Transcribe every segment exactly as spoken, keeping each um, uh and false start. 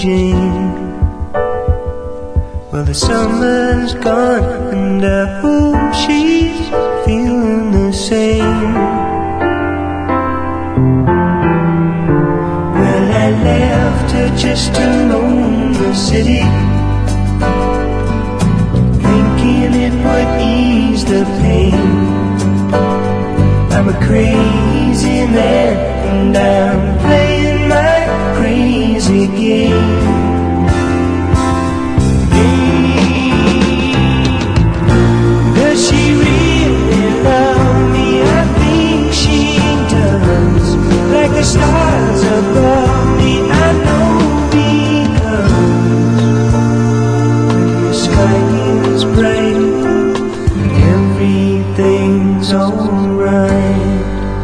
Jane. Well, the summer's gone and I hope she's feeling the same. Well, I left her just to roam the city, thinking it would ease the pain. I'm a crazy man and I'm playing my crazy game. Does she really love me? I think she does. Like the stars above me, I know, because when the sky is bright, everything's alright.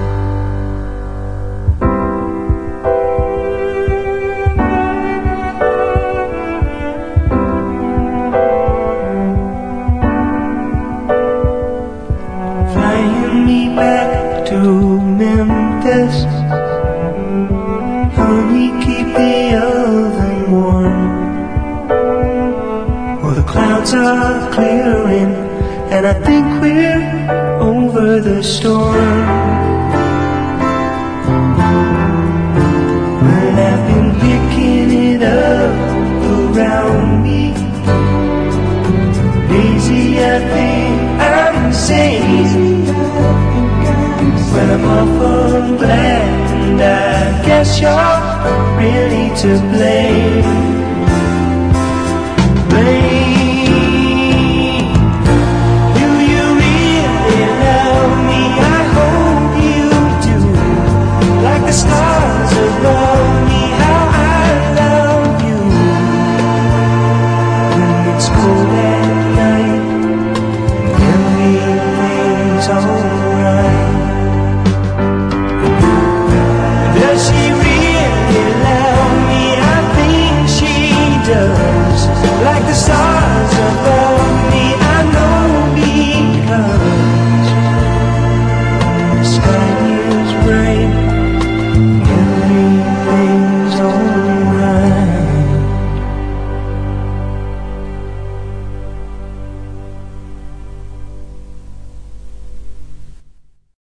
Flying me back to Memphis, honey, keep the oven warm. Well, the clouds are clearing and I think we're over the storm. Well, I've been picking it up around me. Lazy, I think I'm sane. Well, I'm awful glad, and I guess you're really to blame. Blame.